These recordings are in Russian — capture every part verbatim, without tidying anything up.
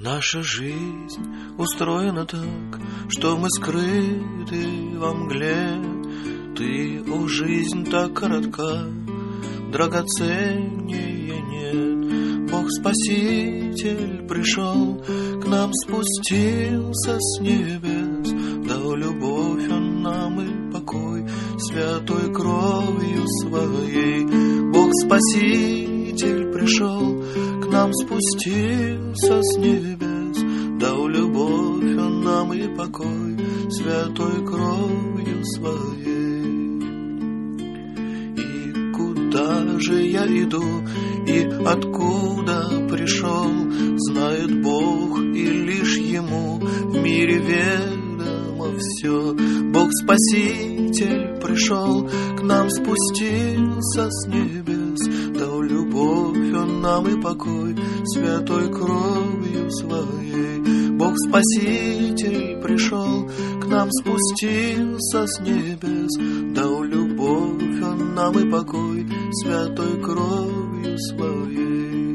Наша жизнь устроена так, что мы скрыты во мгле. Ты, о, жизнь так коротка, драгоценнее нет. Бог-спаситель пришел, к нам спустился с небес, дал любовь Он нам и покой святой кровью Своей. Бог-спаситель пришел, к нам спустился с небес, дал любовь Он нам и покой святой кровью Своей. И куда же я иду и откуда пришел, знает Бог, и лишь Ему в мире ведомо все. Бог-спаситель пришел, к нам спустился с небес, дал любовь Он нам и покой святой кровью Своей. Бог-спаситель пришел, к нам спустился с небес, дал любовь Он нам и покой святой кровью Своей.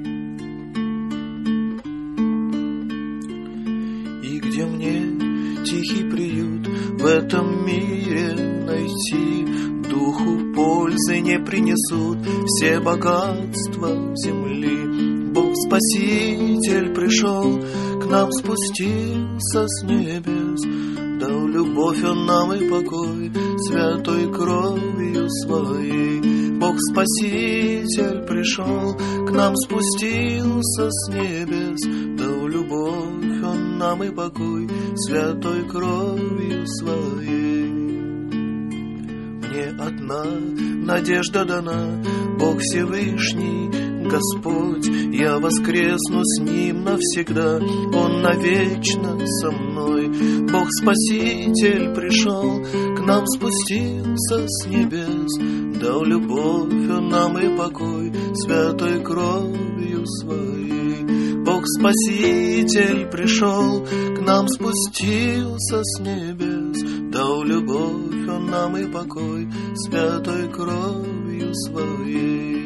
И где мне тихий приют в этом мире найти? Духу пользы не принесут все богатства земли. Бог-спаситель пришел, к нам спустился с небес, дал любовь Он нам и покой святой кровью Своей. Бог-спаситель пришел, к нам спустился с небес, дал любовь Он нам и покой святой кровью Своей. Мне одна надежда дана, Бог Всевышний, Господь, я воскресну с Ним навсегда, Он навечно со мной. Бог-спаситель пришел, к нам спустился с небес, дал любовь Он нам и покой святой кровью Своей. Бог-спаситель пришел, к нам спустился с небес, дал любовь Он нам и покой святой кровью Своей.